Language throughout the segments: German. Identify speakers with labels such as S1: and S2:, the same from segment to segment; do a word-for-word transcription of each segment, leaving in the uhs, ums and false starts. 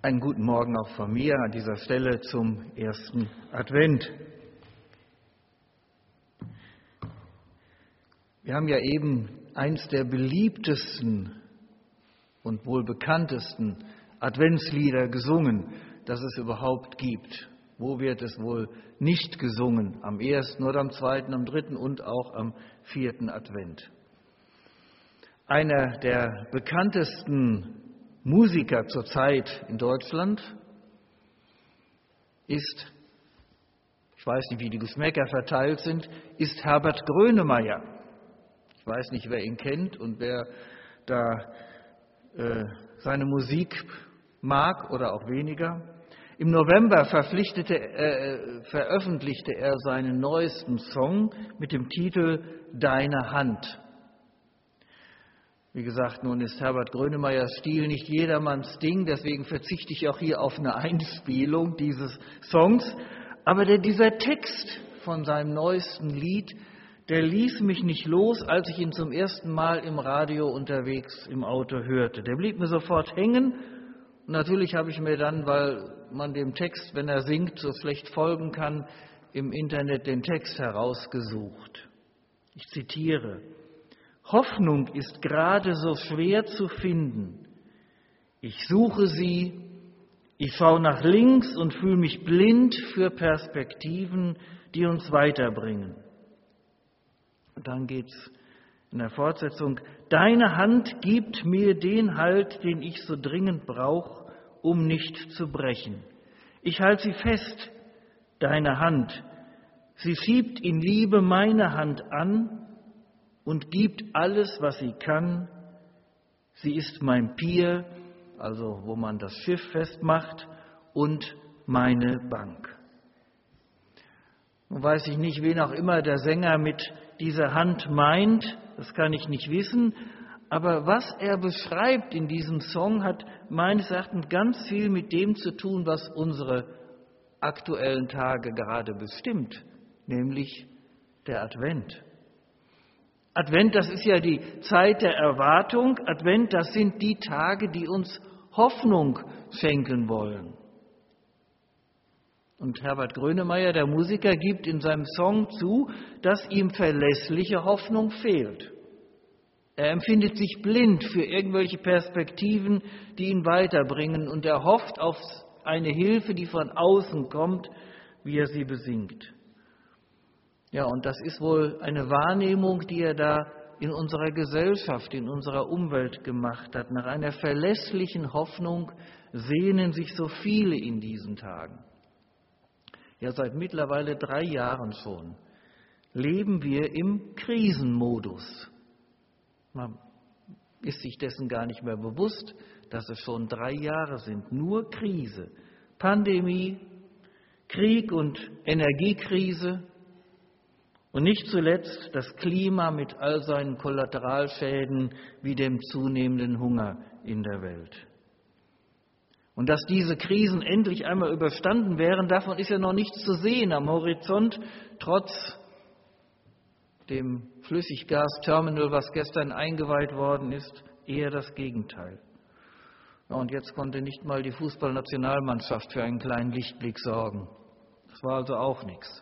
S1: Einen guten Morgen auch von mir an dieser Stelle zum ersten Advent. Wir haben ja eben eins der beliebtesten und wohl bekanntesten Adventslieder gesungen, das es überhaupt gibt. Wo wird es wohl nicht gesungen? Am ersten oder am zweiten, am dritten und auch am vierten Advent. Einer der bekanntesten Musiker zurzeit in Deutschland ist, ich weiß nicht, wie die Geschmäcker verteilt sind, ist Herbert Grönemeyer. Ich weiß nicht, wer ihn kennt und wer da äh, seine Musik mag oder auch weniger. Im November verpflichtete, äh, veröffentlichte er seinen neuesten Song mit dem Titel Deine Hand. Wie gesagt, nun ist Herbert Grönemeyers Stil nicht jedermanns Ding, deswegen verzichte ich auch hier auf eine Einspielung dieses Songs. Aber der, dieser Text von seinem neuesten Lied, der ließ mich nicht los, als ich ihn zum ersten Mal im Radio unterwegs im Auto hörte. Der blieb mir sofort hängen. Und natürlich habe ich mir dann, weil man dem Text, wenn er singt, so schlecht folgen kann, im Internet den Text herausgesucht. Ich zitiere: Hoffnung ist gerade so schwer zu finden. Ich suche sie, ich schaue nach links und fühle mich blind für Perspektiven, die uns weiterbringen. Und dann geht's in der Fortsetzung: Deine Hand gibt mir den Halt, den ich so dringend brauche, um nicht zu brechen. Ich halte sie fest, deine Hand. Sie schiebt in Liebe meine Hand an und gibt alles, was sie kann. Sie ist mein Pier, also wo man das Schiff festmacht, und meine Bank. Nun weiß ich nicht, wen auch immer der Sänger mit dieser Hand meint, das kann ich nicht wissen, aber was er beschreibt in diesem Song hat meines Erachtens ganz viel mit dem zu tun, was unsere aktuellen Tage gerade bestimmt, nämlich der Advent. Advent, das ist ja die Zeit der Erwartung. Advent, das sind die Tage, die uns Hoffnung schenken wollen. Und Herbert Grönemeyer, der Musiker, gibt in seinem Song zu, dass ihm verlässliche Hoffnung fehlt. Er empfindet sich blind für irgendwelche Perspektiven, die ihn weiterbringen, und er hofft auf eine Hilfe, die von außen kommt, wie er sie besingt. Ja, und das ist wohl eine Wahrnehmung, die er da in unserer Gesellschaft, in unserer Umwelt gemacht hat. Nach einer verlässlichen Hoffnung sehnen sich so viele in diesen Tagen. Ja, seit mittlerweile drei Jahren schon leben wir im Krisenmodus. Man ist sich dessen gar nicht mehr bewusst, dass es schon drei Jahre sind. Nur Krise, Pandemie, Krieg und Energiekrise. Und nicht zuletzt das Klima mit all seinen Kollateralschäden wie dem zunehmenden Hunger in der Welt. Und dass diese Krisen endlich einmal überstanden wären, davon ist ja noch nichts zu sehen am Horizont, trotz dem Flüssiggasterminal, was gestern eingeweiht worden ist, eher das Gegenteil. Ja, und jetzt konnte nicht mal die Fußballnationalmannschaft für einen kleinen Lichtblick sorgen. Das war also auch nichts.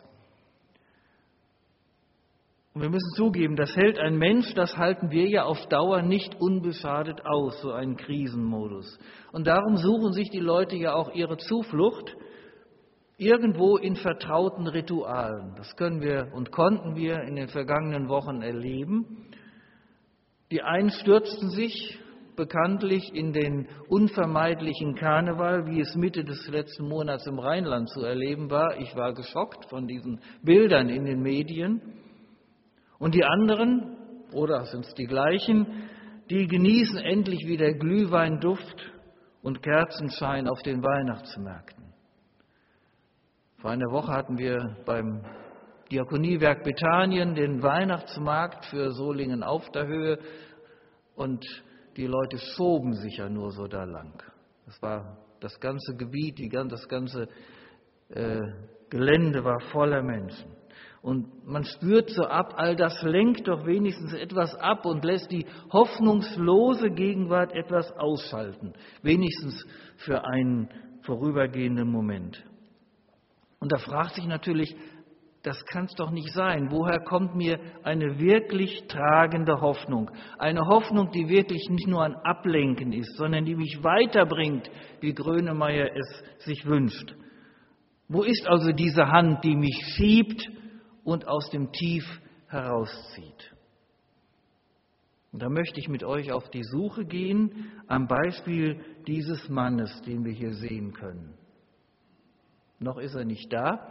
S1: Und wir müssen zugeben, das hält ein Mensch, das halten wir ja auf Dauer nicht unbeschadet aus, so einen Krisenmodus. Und darum suchen sich die Leute ja auch ihre Zuflucht irgendwo in vertrauten Ritualen. Das können wir und konnten wir in den vergangenen Wochen erleben. Die einen stürzten sich bekanntlich in den unvermeidlichen Karneval, wie es Mitte des letzten Monats im Rheinland zu erleben war. Ich war geschockt von diesen Bildern in den Medien. Und die anderen, oder sind es die gleichen, die genießen endlich wieder Glühweinduft und Kerzenschein auf den Weihnachtsmärkten. Vor einer Woche hatten wir beim Diakoniewerk Bethanien den Weihnachtsmarkt für Solingen auf der Höhe und die Leute schoben sich ja nur so da lang. Das war das ganze Gebiet, die, das ganze äh, Gelände war voller Menschen. Und man spürt so ab, all das lenkt doch wenigstens etwas ab und lässt die hoffnungslose Gegenwart etwas ausschalten, wenigstens für einen vorübergehenden Moment. Und da fragt sich natürlich, das kann es doch nicht sein. Woher kommt mir eine wirklich tragende Hoffnung? Eine Hoffnung, die wirklich nicht nur ein Ablenken ist, sondern die mich weiterbringt, wie Grönemeyer es sich wünscht. Wo ist also diese Hand, die mich schiebt und aus dem Tief herauszieht? Und da möchte ich mit euch auf die Suche gehen, am Beispiel dieses Mannes, den wir hier sehen können. Noch ist er nicht da.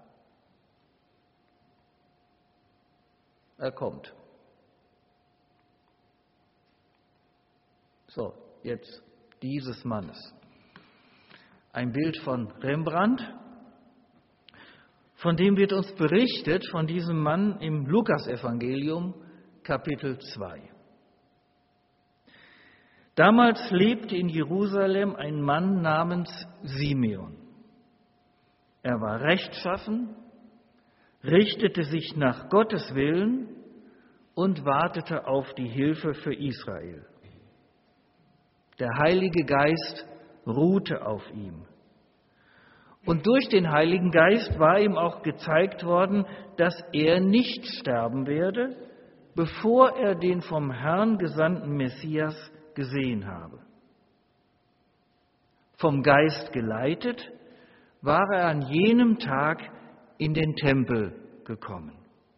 S1: Er kommt. So, jetzt dieses Mannes. Ein Bild von Rembrandt, von dem wird uns berichtet, von diesem Mann im Lukasevangelium, Kapitel zwei. Damals lebte in Jerusalem ein Mann namens Simeon. Er war rechtschaffen, richtete sich nach Gottes Willen und wartete auf die Hilfe für Israel. Der Heilige Geist ruhte auf ihm. Und durch den Heiligen Geist war ihm auch gezeigt worden, dass er nicht sterben werde, bevor er den vom Herrn gesandten Messias gesehen habe. Vom Geist geleitet war er an jenem Tag in den Tempel gekommen.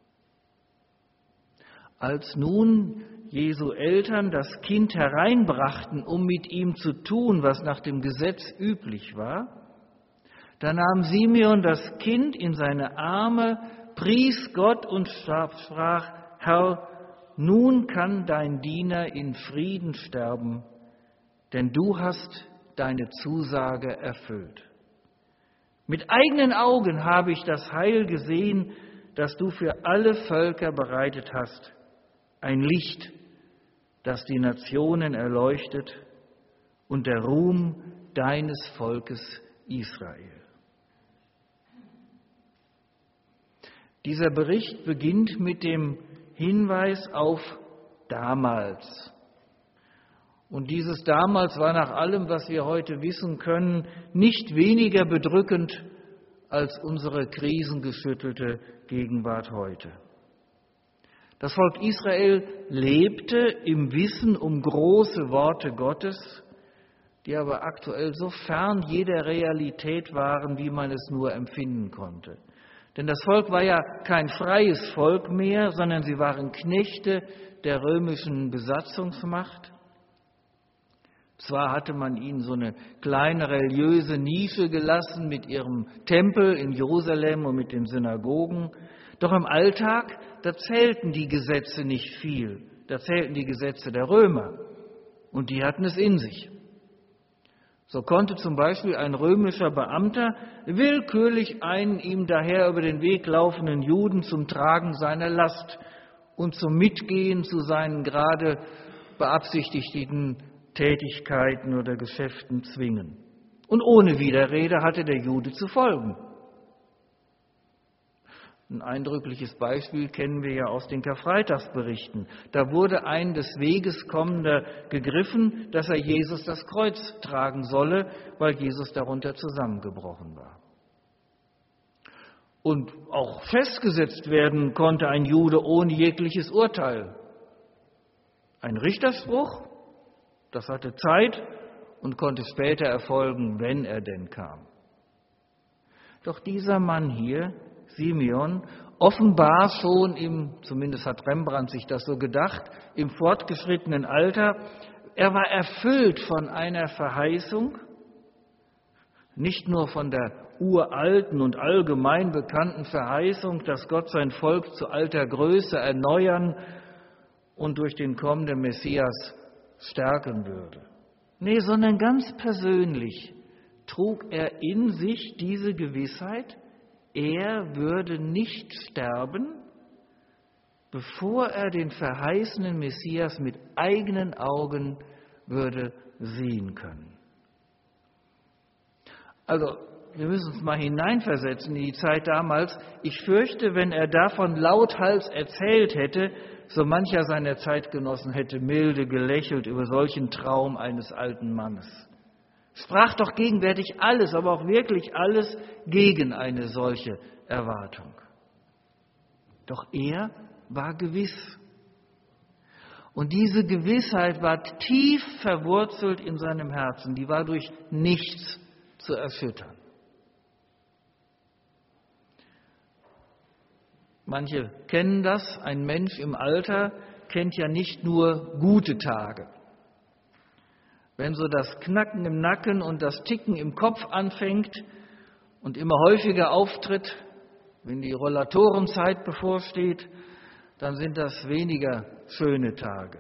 S1: Als nun Jesu Eltern das Kind hereinbrachten, um mit ihm zu tun, was nach dem Gesetz üblich war, da nahm Simeon das Kind in seine Arme, pries Gott und sprach: Herr, nun kann dein Diener in Frieden sterben, denn du hast deine Zusage erfüllt. Mit eigenen Augen habe ich das Heil gesehen, das du für alle Völker bereitet hast, ein Licht, das die Nationen erleuchtet und der Ruhm deines Volkes Israel. Dieser Bericht beginnt mit dem Hinweis auf damals. Und dieses damals war nach allem, was wir heute wissen können, nicht weniger bedrückend als unsere krisengeschüttelte Gegenwart heute. Das Volk Israel lebte im Wissen um große Worte Gottes, die aber aktuell so fern jeder Realität waren, wie man es nur empfinden konnte. Denn das Volk war ja kein freies Volk mehr, sondern sie waren Knechte der römischen Besatzungsmacht. Zwar hatte man ihnen so eine kleine religiöse Nische gelassen mit ihrem Tempel in Jerusalem und mit den Synagogen, doch im Alltag, da zählten die Gesetze nicht viel. Da zählten die Gesetze der Römer und die hatten es in sich. So konnte zum Beispiel ein römischer Beamter willkürlich einen ihm daher über den Weg laufenden Juden zum Tragen seiner Last und zum Mitgehen zu seinen gerade beabsichtigten Tätigkeiten oder Geschäften zwingen. Und ohne Widerrede hatte der Jude zu folgen. Ein eindrückliches Beispiel kennen wir ja aus den Karfreitagsberichten. Da wurde ein des Weges kommender gegriffen, dass er Jesus das Kreuz tragen solle, weil Jesus darunter zusammengebrochen war. Und auch festgesetzt werden konnte ein Jude ohne jegliches Urteil. Ein Richterspruch, das hatte Zeit und konnte später erfolgen, wenn er denn kam. Doch dieser Mann hier, Simeon, offenbar schon im, zumindest hat Rembrandt sich das so gedacht, im fortgeschrittenen Alter, er war erfüllt von einer Verheißung, nicht nur von der uralten und allgemein bekannten Verheißung, dass Gott sein Volk zu alter Größe erneuern und durch den kommenden Messias stärken würde. Nee, sondern ganz persönlich trug er in sich diese Gewissheit, er würde nicht sterben, bevor er den verheißenen Messias mit eigenen Augen würde sehen können. Also wir müssen uns mal hineinversetzen in die Zeit damals. Ich fürchte, wenn er davon lauthals erzählt hätte, so mancher seiner Zeitgenossen hätte milde gelächelt über solchen Traum eines alten Mannes. Sprach doch gegenwärtig alles, aber auch wirklich alles gegen eine solche Erwartung. Doch er war gewiss. Und diese Gewissheit war tief verwurzelt in seinem Herzen. Die war durch nichts zu erschüttern. Manche kennen das. Ein Mensch im Alter kennt ja nicht nur gute Tage. Wenn so das Knacken im Nacken und das Ticken im Kopf anfängt und immer häufiger auftritt, wenn die Rollatorenzeit bevorsteht, dann sind das weniger schöne Tage.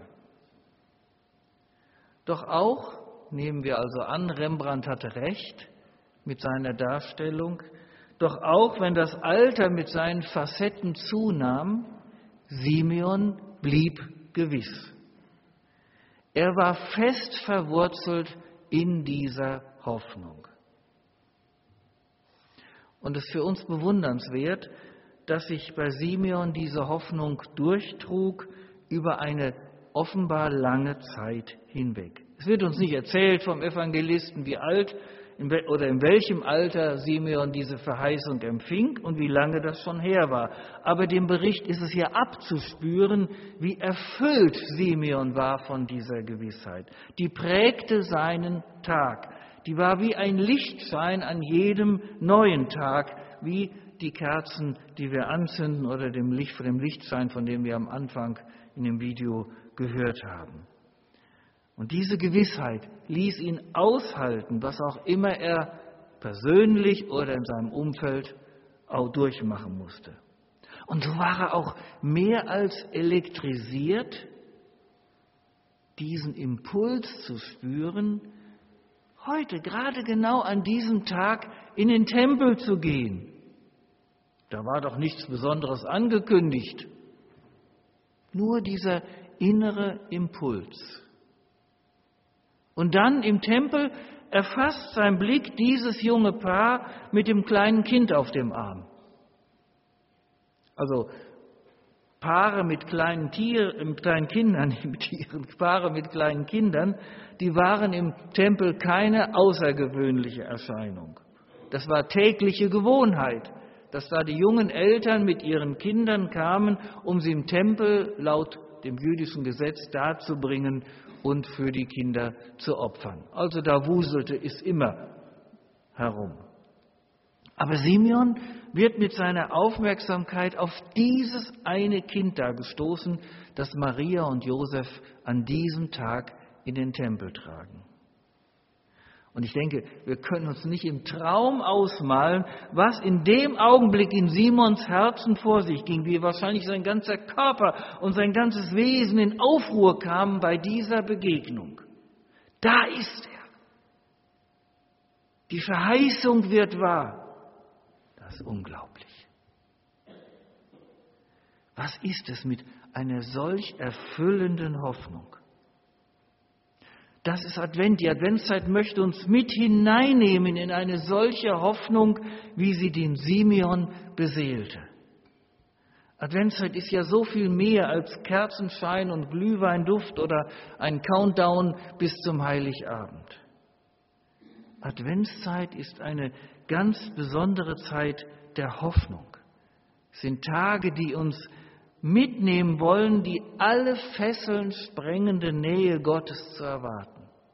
S1: Doch auch, nehmen wir also an, Rembrandt hatte recht mit seiner Darstellung, doch auch wenn das Alter mit seinen Facetten zunahm, Simeon blieb gewiss. Er war fest verwurzelt in dieser Hoffnung. Und es ist für uns bewundernswert, dass sich bei Simeon diese Hoffnung durchtrug über eine offenbar lange Zeit hinweg. Es wird uns nicht erzählt vom Evangelisten, wie alt oder in welchem Alter Simeon diese Verheißung empfing und wie lange das schon her war. Aber dem Bericht ist es ja abzuspüren, wie erfüllt Simeon war von dieser Gewissheit. Die prägte seinen Tag. Die war wie ein Lichtschein an jedem neuen Tag, wie die Kerzen, die wir anzünden oder dem Licht, von dem Lichtschein, von dem wir am Anfang in dem Video gehört haben. Und diese Gewissheit ließ ihn aushalten, was auch immer er persönlich oder in seinem Umfeld auch durchmachen musste. Und so war er auch mehr als elektrisiert, diesen Impuls zu spüren, heute, gerade genau an diesem Tag, in den Tempel zu gehen. Da war doch nichts Besonderes angekündigt. Nur dieser innere Impuls. Und dann im Tempel erfasst sein Blick dieses junge Paar mit dem kleinen Kind auf dem Arm. Also Paare mit kleinen Tieren, mit kleinen Kindern, mit Tieren, Paare mit kleinen Kindern, die waren im Tempel keine außergewöhnliche Erscheinung. Das war tägliche Gewohnheit, dass da die jungen Eltern mit ihren Kindern kamen, um sie im Tempel laut dem jüdischen Gesetz darzubringen und für die Kinder zu opfern. Also da wuselte es immer herum. Aber Simeon wird mit seiner Aufmerksamkeit auf dieses eine Kind da gestoßen, das Maria und Josef an diesem Tag in den Tempel tragen. Und ich denke, wir können uns nicht im Traum ausmalen, was in dem Augenblick in Simons Herzen vor sich ging, wie wahrscheinlich sein ganzer Körper und sein ganzes Wesen in Aufruhr kamen bei dieser Begegnung. Da ist er. Die Verheißung wird wahr. Das ist unglaublich. Was ist es mit einer solch erfüllenden Hoffnung? Das ist Advent. Die Adventszeit möchte uns mit hineinnehmen in eine solche Hoffnung, wie sie den Simeon beseelte. Adventszeit ist ja so viel mehr als Kerzenschein und Glühweinduft oder ein Countdown bis zum Heiligabend. Adventszeit ist eine ganz besondere Zeit der Hoffnung. Es sind Tage, die uns mitnehmen wollen, die alle Fesseln sprengende Nähe Gottes zu erwarten.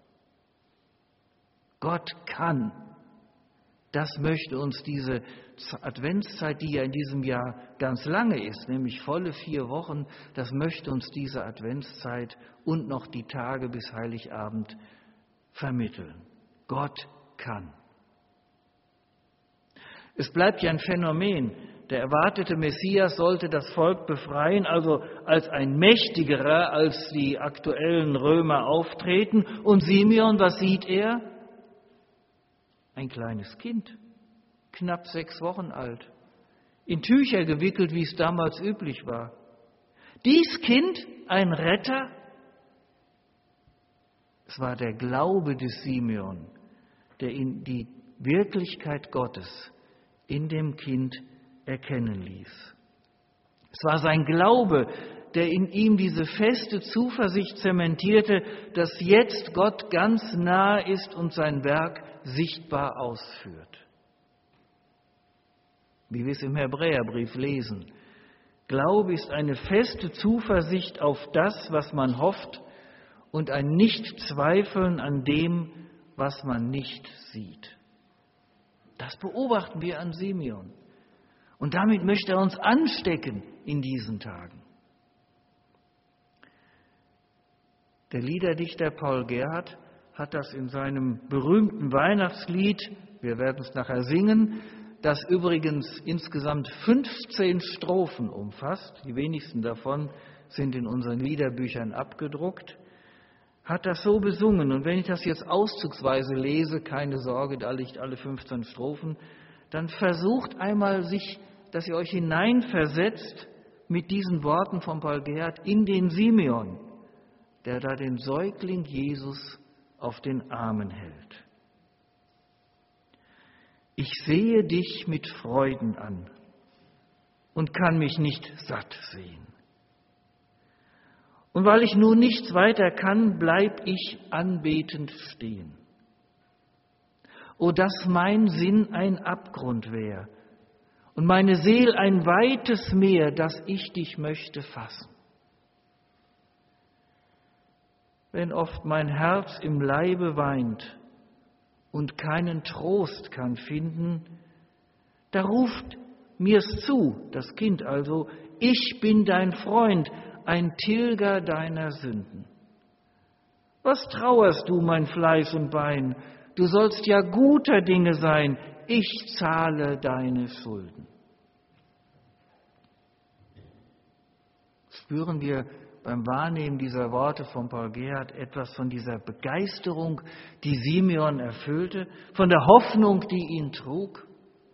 S1: Gott kann. Das möchte uns diese Adventszeit, die ja in diesem Jahr ganz lange ist, nämlich volle vier Wochen, das möchte uns diese Adventszeit und noch die Tage bis Heiligabend vermitteln. Gott kann. Es bleibt ja ein Phänomen. Der erwartete Messias sollte das Volk befreien, also als ein mächtigerer als die aktuellen Römer auftreten. Und Simeon, was sieht er? Ein kleines Kind, knapp sechs Wochen alt, in Tücher gewickelt, wie es damals üblich war. Dies Kind, ein Retter? Es war der Glaube des Simeon, der ihn die Wirklichkeit Gottes in dem Kind erkennen ließ. Es war sein Glaube, der in ihm diese feste Zuversicht zementierte, dass jetzt Gott ganz nahe ist und sein Werk sichtbar ausführt. Wie wir es im Hebräerbrief lesen. Glaube ist eine feste Zuversicht auf das, was man hofft, und ein Nichtzweifeln an dem, was man nicht sieht. Das beobachten wir an Simeon. Und damit möchte er uns anstecken in diesen Tagen. Der Liederdichter Paul Gerhardt hat das in seinem berühmten Weihnachtslied, wir werden es nachher singen, das übrigens insgesamt fünfzehn Strophen umfasst, die wenigsten davon sind in unseren Liederbüchern abgedruckt, hat das so besungen. Und wenn ich das jetzt auszugsweise lese, keine Sorge, da liegt alle fünfzehn Strophen, dann versucht einmal sich, dass ihr euch hineinversetzt mit diesen Worten von Paul Gerhardt in den Simeon, der da den Säugling Jesus auf den Armen hält. Ich sehe dich mit Freuden an und kann mich nicht satt sehen. Und weil ich nun nichts weiter kann, bleib ich anbetend stehen. O, dass mein Sinn ein Abgrund wär und meine Seel ein weites Meer, dass ich dich möchte fassen. Wenn oft mein Herz im Leibe weint und keinen Trost kann finden, da ruft mir's zu, das Kind also, ich bin dein Freund, ein Tilger deiner Sünden. Was trauerst du, mein Fleisch und Bein? Du sollst ja guter Dinge sein, ich zahle deine Schulden. Spüren wir beim Wahrnehmen dieser Worte von Paul Gerhardt etwas von dieser Begeisterung, die Simeon erfüllte, von der Hoffnung, die ihn trug?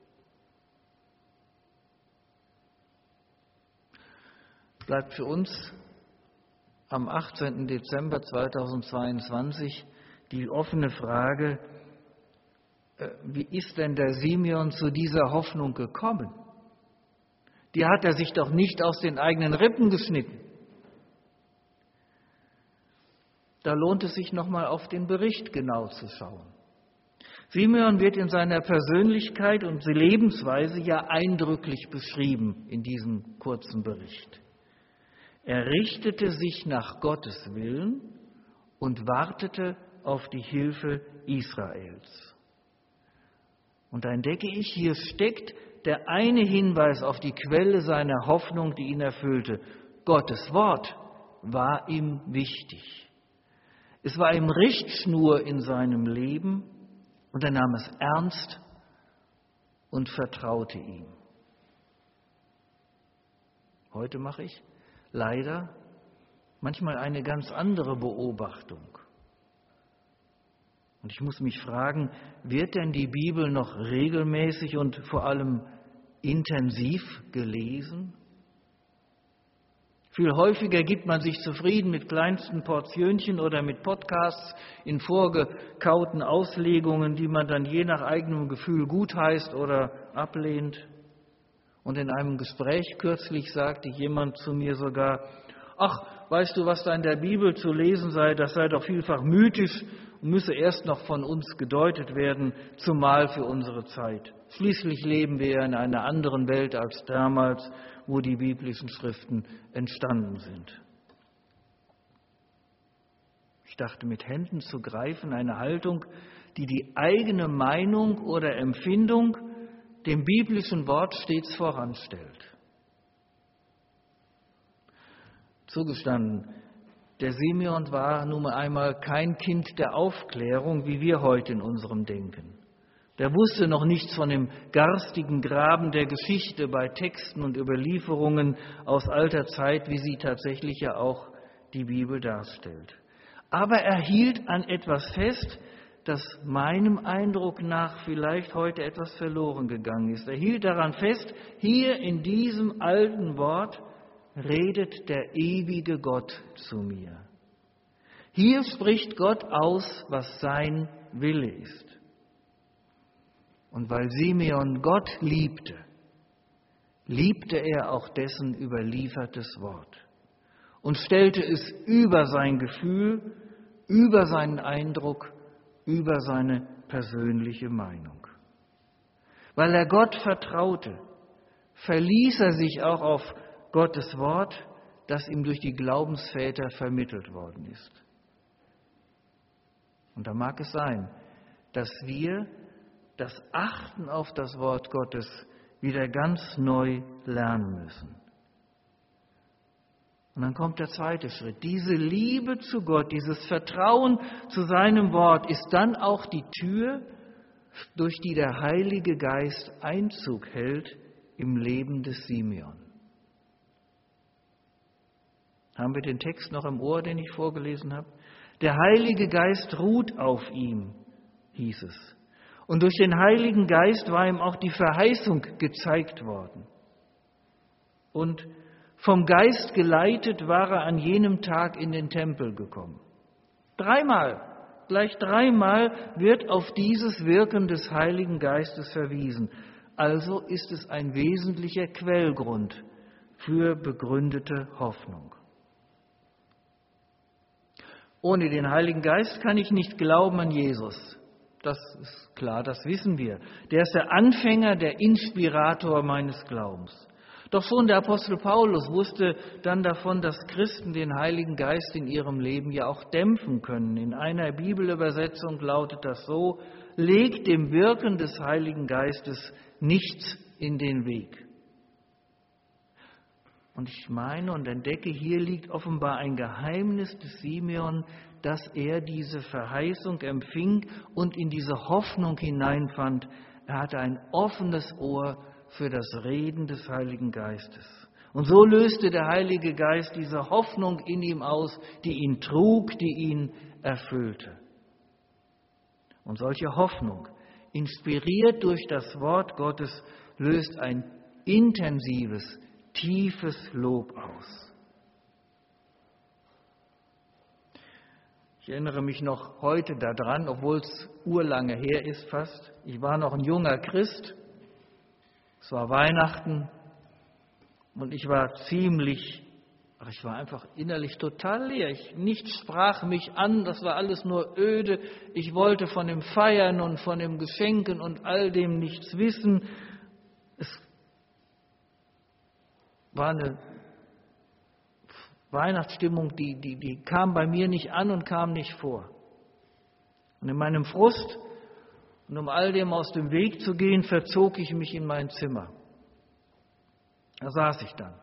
S1: Bleibt für uns am achtzehnten Dezember zweitausendzweiundzwanzig die offene Frage, wie ist denn der Simeon zu dieser Hoffnung gekommen? Die hat er sich doch nicht aus den eigenen Rippen geschnitten. Da lohnt es sich nochmal auf den Bericht genau zu schauen. Simeon wird in seiner Persönlichkeit und Lebensweise ja eindrücklich beschrieben in diesem kurzen Bericht. Er richtete sich nach Gottes Willen und wartete auf die Hilfe Israels. Und da entdecke ich, hier steckt der eine Hinweis auf die Quelle seiner Hoffnung, die ihn erfüllte. Gottes Wort war ihm wichtig. Es war ihm Richtschnur in seinem Leben und er nahm es ernst und vertraute ihm. Heute mache ich leider manchmal eine ganz andere Beobachtung. Und ich muss mich fragen, wird denn die Bibel noch regelmäßig und vor allem intensiv gelesen? Viel häufiger gibt man sich zufrieden mit kleinsten Portionchen oder mit Podcasts in vorgekauten Auslegungen, die man dann je nach eigenem Gefühl gutheißt oder ablehnt. Und in einem Gespräch kürzlich sagte jemand zu mir sogar, ach, weißt du, was da in der Bibel zu lesen sei, das sei doch vielfach mythisch und müsse erst noch von uns gedeutet werden, zumal für unsere Zeit. Schließlich leben wir in einer anderen Welt als damals, wo die biblischen Schriften entstanden sind. Ich dachte, mit Händen zu greifen, eine Haltung, die die eigene Meinung oder Empfindung dem biblischen Wort stets voranstellt. Zugestanden, der Simeon war nun einmal kein Kind der Aufklärung, wie wir heute in unserem Denken. Der wusste noch nichts von dem garstigen Graben der Geschichte bei Texten und Überlieferungen aus alter Zeit, wie sie tatsächlich ja auch die Bibel darstellt. Aber er hielt an etwas fest, das meinem Eindruck nach vielleicht heute etwas verloren gegangen ist. Er hielt daran fest, hier in diesem alten Wort redet der ewige Gott zu mir. Hier spricht Gott aus, was sein Wille ist. Und weil Simeon Gott liebte, liebte er auch dessen überliefertes Wort und stellte es über sein Gefühl, über seinen Eindruck, über seine persönliche Meinung. Weil er Gott vertraute, verließ er sich auch auf Gottes Wort, das ihm durch die Glaubensväter vermittelt worden ist. Und da mag es sein, dass wir das Achten auf das Wort Gottes wieder ganz neu lernen müssen. Und dann kommt der zweite Schritt. Diese Liebe zu Gott, dieses Vertrauen zu seinem Wort ist dann auch die Tür, durch die der Heilige Geist Einzug hält im Leben des Simeon. Haben wir den Text noch im Ohr, den ich vorgelesen habe? Der Heilige Geist ruht auf ihm, hieß es. Und durch den Heiligen Geist war ihm auch die Verheißung gezeigt worden. Und vom Geist geleitet war er an jenem Tag in den Tempel gekommen. Dreimal, gleich dreimal wird auf dieses Wirken des Heiligen Geistes verwiesen. Also ist es ein wesentlicher Quellgrund für begründete Hoffnung. Ohne den Heiligen Geist kann ich nicht glauben an Jesus. Das ist klar, das wissen wir. Der ist der Anfänger, der Inspirator meines Glaubens. Doch schon der Apostel Paulus wusste dann davon, dass Christen den Heiligen Geist in ihrem Leben ja auch dämpfen können. In einer Bibelübersetzung lautet das so: Legt dem Wirken des Heiligen Geistes nichts in den Weg. Und ich meine und entdecke, hier liegt offenbar ein Geheimnis des Simeon, dass er diese Verheißung empfing und in diese Hoffnung hineinfand. Er hatte ein offenes Ohr für das Reden des Heiligen Geistes. Und so löste der Heilige Geist diese Hoffnung in ihm aus, die ihn trug, die ihn erfüllte. Und solche Hoffnung, inspiriert durch das Wort Gottes, löst ein intensives, tiefes Lob aus. Ich erinnere mich noch heute daran, obwohl es urlange her ist fast. Ich war noch ein junger Christ. Es war Weihnachten und ich war ziemlich, ach, ich war einfach innerlich total leer. Ich, nichts sprach mich an, das war alles nur öde. Ich wollte von dem Feiern und von dem Geschenken und all dem nichts wissen. Es war eine Weihnachtsstimmung, die, die, die kam bei mir nicht an und kam nicht vor. Und in meinem Frust und um all dem aus dem Weg zu gehen, verzog ich mich in mein Zimmer. Da saß ich dann.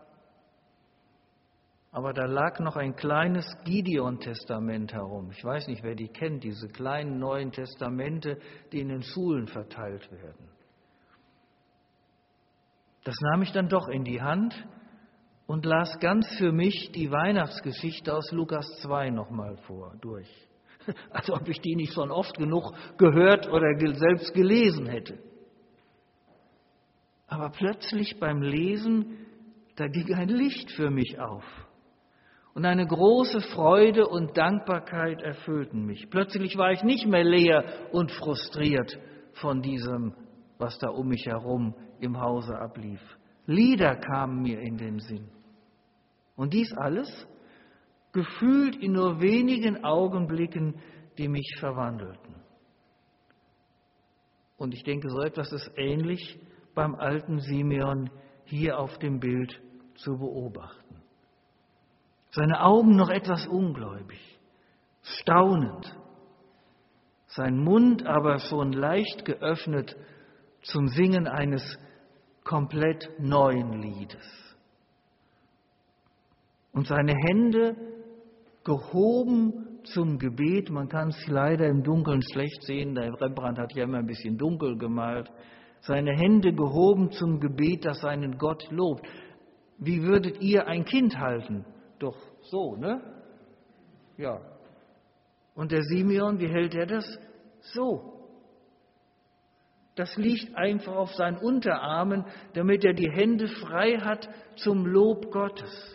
S1: Aber da lag noch ein kleines Gideon-Testament herum. Ich weiß nicht, wer die kennt, diese kleinen neuen Testamente, die in den Schulen verteilt werden. Das nahm ich dann doch in die Hand und las ganz für mich die Weihnachtsgeschichte aus Lukas zwei nochmal vor, durch. Als ob ich die nicht schon oft genug gehört oder selbst gelesen hätte. Aber plötzlich beim Lesen, da ging ein Licht für mich auf. Und eine große Freude und Dankbarkeit erfüllten mich. Plötzlich war ich nicht mehr leer und frustriert von diesem, was da um mich herum im Hause ablief. Lieder kamen mir in den Sinn. Und dies alles gefühlt in nur wenigen Augenblicken, die mich verwandelten. Und ich denke, so etwas ist ähnlich beim alten Simeon hier auf dem Bild zu beobachten. Seine Augen noch etwas ungläubig, staunend, sein Mund aber schon leicht geöffnet zum Singen eines komplett neuen Liedes. Und seine Hände gehoben zum Gebet. Man kann es leider im Dunkeln schlecht sehen, der Rembrandt hat ja immer ein bisschen dunkel gemalt. Seine Hände gehoben zum Gebet, das seinen Gott lobt. Wie würdet ihr ein Kind halten? Doch so, ne? Ja. Und der Simeon, wie hält er das? So. Das liegt einfach auf seinen Unterarmen, damit er die Hände frei hat zum Lob Gottes.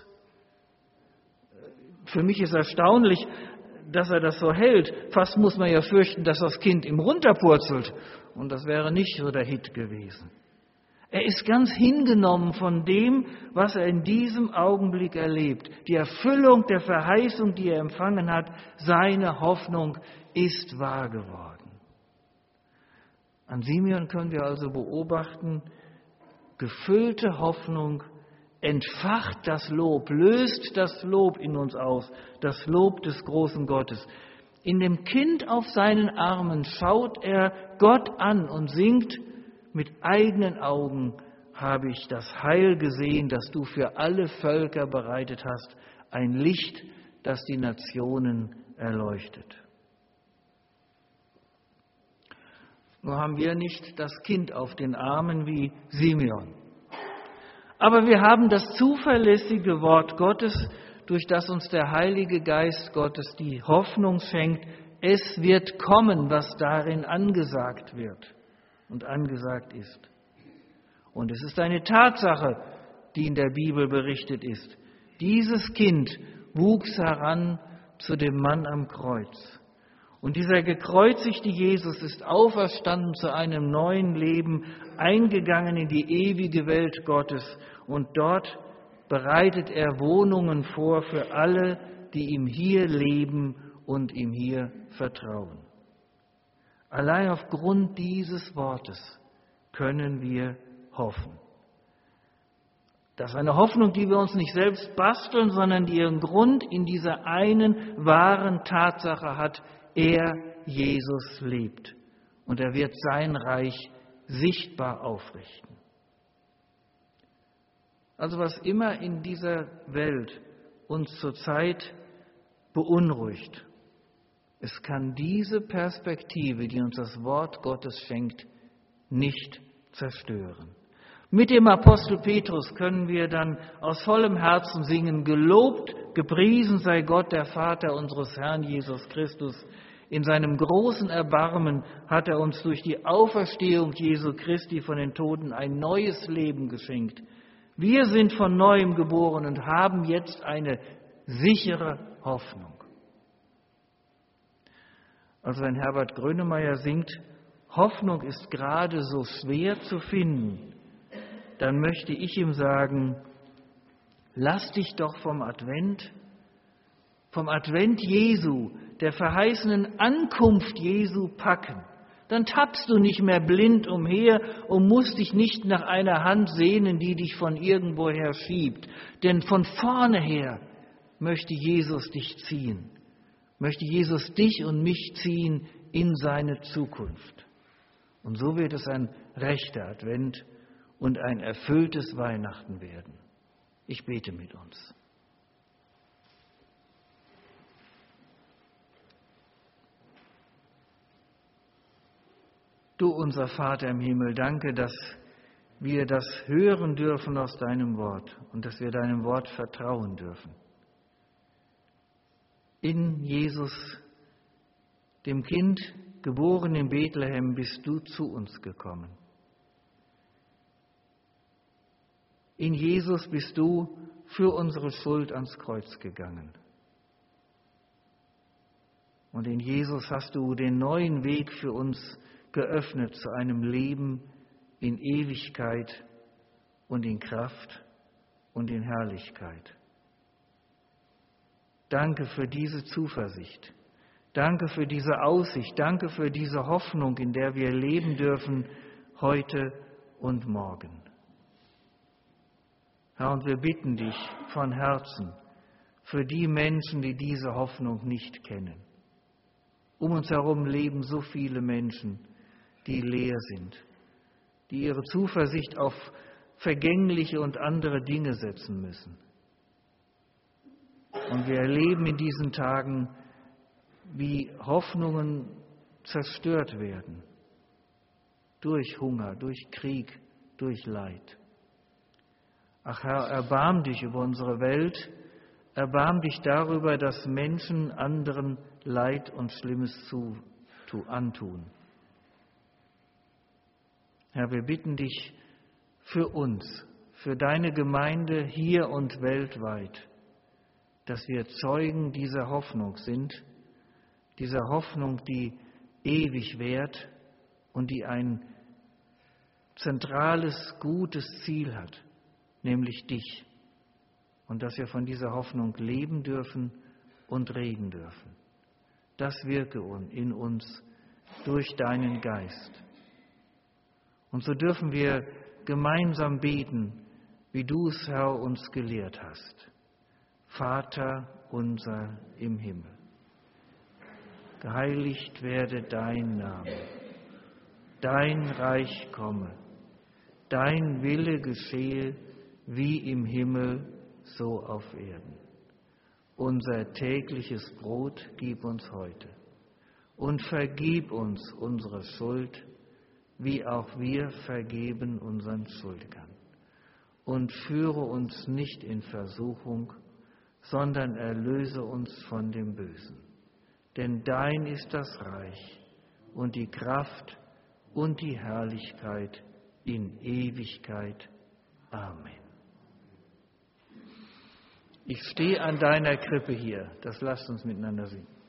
S1: Für mich ist erstaunlich, dass er das so hält. Fast muss man ja fürchten, dass das Kind ihm runterpurzelt und das wäre nicht so der Hit gewesen. Er ist ganz hingenommen von dem, was er in diesem Augenblick erlebt. Die Erfüllung der Verheißung, die er empfangen hat, seine Hoffnung ist wahr geworden. An Simeon können wir also beobachten, gefüllte Hoffnung entfacht das Lob, löst das Lob in uns aus, das Lob des großen Gottes. In dem Kind auf seinen Armen schaut er Gott an und singt: Mit eigenen Augen habe ich das Heil gesehen, das du für alle Völker bereitet hast, ein Licht, das die Nationen erleuchtet. Nur haben wir nicht das Kind auf den Armen wie Simeon. Aber wir haben das zuverlässige Wort Gottes, durch das uns der Heilige Geist Gottes die Hoffnung schenkt, es wird kommen, was darin angesagt wird und angesagt ist. Und es ist eine Tatsache, die in der Bibel berichtet ist. Dieses Kind wuchs heran zu dem Mann am Kreuz. Und dieser gekreuzigte Jesus ist auferstanden zu einem neuen Leben, eingegangen in die ewige Welt Gottes. Und dort bereitet er Wohnungen vor für alle, die ihm hier leben und ihm hier vertrauen. Allein aufgrund dieses Wortes können wir hoffen. Das ist eine Hoffnung, die wir uns nicht selbst basteln, sondern die ihren Grund in dieser einen wahren Tatsache hat: Er, Jesus, lebt und er wird sein Reich sichtbar aufrichten. Also was immer in dieser Welt uns zurzeit beunruhigt, es kann diese Perspektive, die uns das Wort Gottes schenkt, nicht zerstören. Mit dem Apostel Petrus können wir dann aus vollem Herzen singen: Gelobt, gepriesen sei Gott, der Vater unseres Herrn Jesus Christus. In seinem großen Erbarmen hat er uns durch die Auferstehung Jesu Christi von den Toten ein neues Leben geschenkt. Wir sind von Neuem geboren und haben jetzt eine sichere Hoffnung. Also wenn Herbert Grönemeyer singt, Hoffnung ist gerade so schwer zu finden, dann möchte ich ihm sagen, lass dich doch vom Advent, vom Advent Jesu, der verheißenen Ankunft Jesu packen. Dann tappst du nicht mehr blind umher und musst dich nicht nach einer Hand sehnen, die dich von irgendwoher schiebt. Denn von vorne her möchte Jesus dich ziehen, möchte Jesus dich und mich ziehen in seine Zukunft. Und so wird es ein rechter Advent und ein erfülltes Weihnachten werden. Ich bete mit uns. Du, unser Vater im Himmel, danke, dass wir das hören dürfen aus deinem Wort und dass wir deinem Wort vertrauen dürfen. In Jesus, dem Kind, geboren in Bethlehem, bist du zu uns gekommen. In Jesus bist du für unsere Schuld ans Kreuz gegangen. Und in Jesus hast du den neuen Weg für uns geöffnet zu einem Leben in Ewigkeit und in Kraft und in Herrlichkeit. Danke für diese Zuversicht. Danke für diese Aussicht. Danke für diese Hoffnung, in der wir leben dürfen, heute und morgen. Herr, und wir bitten dich von Herzen für die Menschen, die diese Hoffnung nicht kennen. Um uns herum leben so viele Menschen, die leer sind, die ihre Zuversicht auf vergängliche und andere Dinge setzen müssen. Und wir erleben in diesen Tagen, wie Hoffnungen zerstört werden. Durch Hunger, durch Krieg, durch Leid. Ach Herr, erbarm dich über unsere Welt, erbarm dich darüber, dass Menschen anderen Leid und Schlimmes zu, zu, antun. Herr, wir bitten dich für uns, für deine Gemeinde hier und weltweit, dass wir Zeugen dieser Hoffnung sind, dieser Hoffnung, die ewig währt und die ein zentrales, gutes Ziel hat, nämlich dich. Und dass wir von dieser Hoffnung leben dürfen und reden dürfen. Das wirke in uns durch deinen Geist. Und so dürfen wir gemeinsam beten, wie du es, Herr, uns gelehrt hast. Vater unser im Himmel, geheiligt werde dein Name, dein Reich komme, dein Wille geschehe wie im Himmel, so auf Erden. Unser tägliches Brot gib uns heute und vergib uns unsere Schuld, wie auch wir vergeben unseren Schuldigern. Und führe uns nicht in Versuchung, sondern erlöse uns von dem Bösen. Denn dein ist das Reich und die Kraft und die Herrlichkeit in Ewigkeit. Amen. Ich stehe an deiner Krippe hier. Das lasst uns miteinander singen.